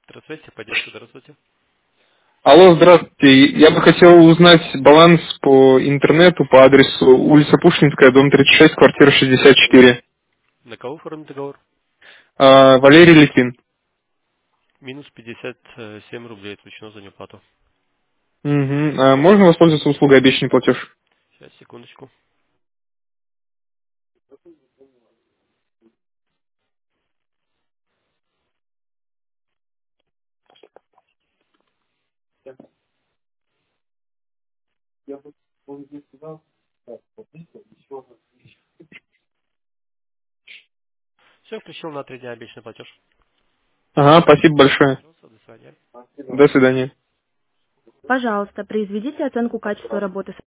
Здравствуйте, поддержка, здравствуйте. Алло, здравствуйте. Я бы хотел узнать баланс по интернету по адресу улица Пушкинская, дом 36, квартира 64. На кого оформлен договор? Валерий Литвин. Минус 57 рублей отключено за неуплату. Угу. Можно воспользоваться услугой обещанный платеж? Сейчас, секундочку. Все, включил на 3 дня обещанный платеж. Ага, спасибо большое. Пожалуйста, до свидания. До свидания. Пожалуйста, произведите оценку качества работы